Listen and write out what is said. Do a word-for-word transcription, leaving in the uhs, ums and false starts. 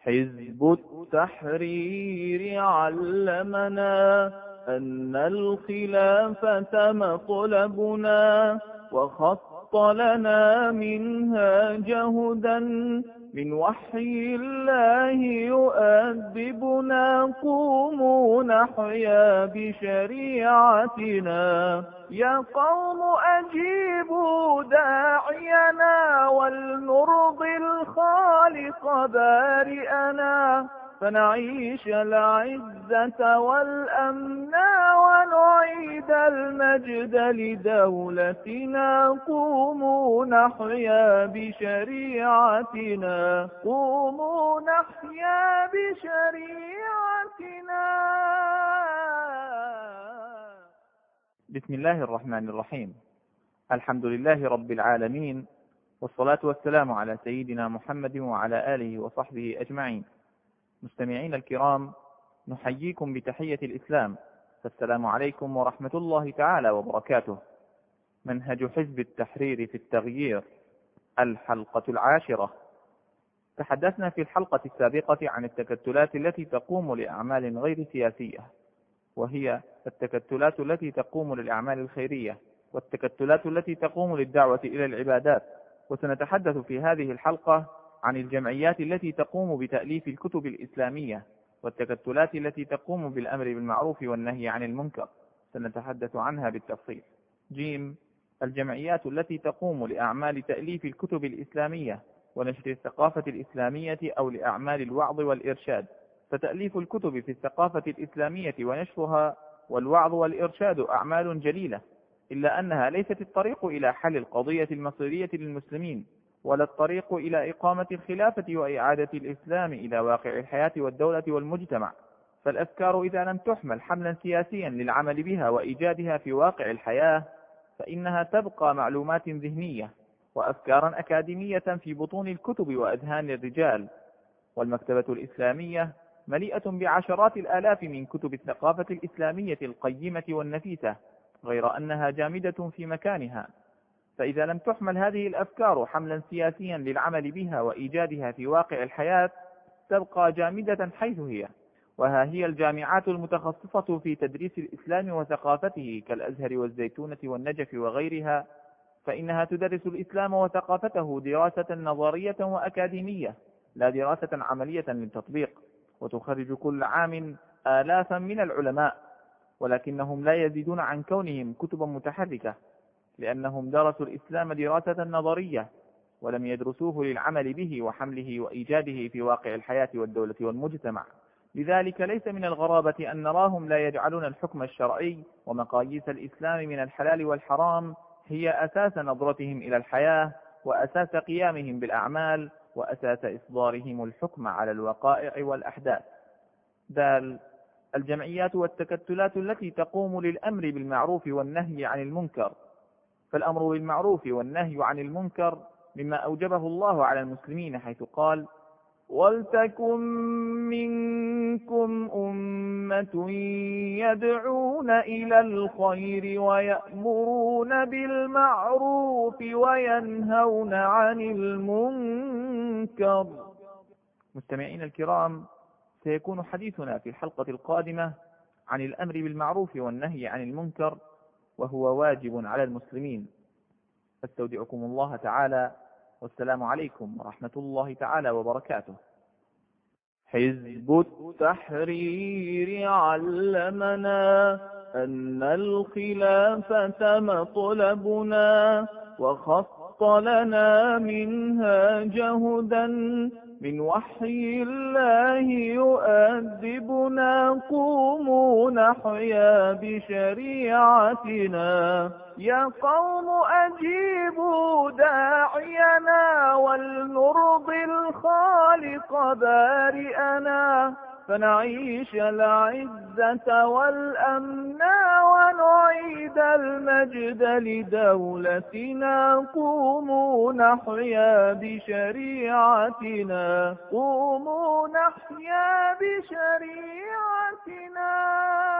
حزب التحرير علمنا أن الخلافة مطلبنا، وخط لنا منهاج هدى من وحي الله يؤدبنا. قوموا نحيا بشريعتنا، يا قوم أجيبوا داعينا، ولنرضي الخالق بارئنا، فنعيش العزة والأمن ونعيد المجد لدولتنا. قوموا نحيا بشريعتنا، قوموا نحيا بشريعتنا. بسم الله الرحمن الرحيم. الحمد لله رب العالمين، والصلاة والسلام على سيدنا محمد وعلى آله وصحبه أجمعين. مستمعين الكرام، نحييكم بتحية الإسلام، فالسلام عليكم ورحمة الله تعالى وبركاته. منهج حزب التحرير في التغيير، الحلقة العاشرة. تحدثنا في الحلقة السابقة عن التكتلات التي تقوم لأعمال غير سياسية، وهي التكتلات التي تقوم للأعمال الخيرية، والتكتلات التي تقوم للدعوة إلى العبادات. وسنتحدث في هذه الحلقة عن الجمعيات التي تقوم بتأليف الكتب الإسلامية، والتكتلات التي تقوم بالأمر بالمعروف والنهي عن المنكر، سنتحدث عنها بالتفصيل. جيم الجمعيات التي تقوم لأعمال تأليف الكتب الإسلامية ونشر الثقافة الإسلامية أو لأعمال الوعظ والإرشاد. فتأليف الكتب في الثقافة الإسلامية ونشرها والوعظ والإرشاد أعمال جليلة، إلا أنها ليست الطريق إلى حل القضية المصيرية للمسلمين، ولا الطريق إلى إقامة الخلافة وإعادة الإسلام إلى واقع الحياة والدولة والمجتمع. فالأفكار إذا لم تحمل حملا سياسيا للعمل بها وإيجادها في واقع الحياة، فإنها تبقى معلومات ذهنية وأفكارا أكاديمية في بطون الكتب وأذهان الرجال. والمكتبة الإسلامية مليئة بعشرات الآلاف من كتب الثقافة الإسلامية القيمة والنفيسة، غير أنها جامدة في مكانها. فإذا لم تحمل هذه الأفكار حملا سياسيا للعمل بها وإيجادها في واقع الحياة، تبقى جامدة حيث هي. وها هي الجامعات المتخصصة في تدريس الإسلام وثقافته كالأزهر والزيتونة والنجف وغيرها، فإنها تدرس الإسلام وثقافته دراسة نظرية وأكاديمية، لا دراسة عملية للتطبيق. وتخرج كل عام آلافا من العلماء، ولكنهم لا يزيدون عن كونهم كتبا متحركة، لأنهم درسوا الإسلام دراسة نظرية ولم يدرسوه للعمل به وحمله وإيجاده في واقع الحياة والدولة والمجتمع. لذلك ليس من الغرابة أن نراهم لا يجعلون الحكم الشرعي ومقاييس الإسلام من الحلال والحرام هي أساس نظرتهم إلى الحياة، وأساس قيامهم بالأعمال، وأساس إصدارهم الحكم على الوقائع والأحداث. دال الجمعيات والتكتلات التي تقوم للأمر بالمعروف والنهي عن المنكر. فالأمر بالمعروف والنهي عن المنكر مما أوجبه الله على المسلمين، حيث قال: ولتكن منكم أمة يدعون إلى الخير ويأمرون بالمعروف وينهون عن المنكر. مستمعين الكرام، سيكون حديثنا في الحلقة القادمة عن الأمر بالمعروف والنهي عن المنكر، وهو واجب على المسلمين. أستودعكم الله تعالى، والسلام عليكم ورحمة الله تعالى وبركاته. حزب التحرير علمنا أن الخلافة مطلبنا، وخط لنا منهاج هدى من وحي الله يؤدبنا. قوموا نحيا بشريعتنا، يا قوم أجيبوا داعينا، ولنرضي الخالق بارئنا، فنعيش العزة والأمن ونعيد المجد لدولتنا. قوموا نحيا بشريعتنا، قوموا نحيا بشريعتنا.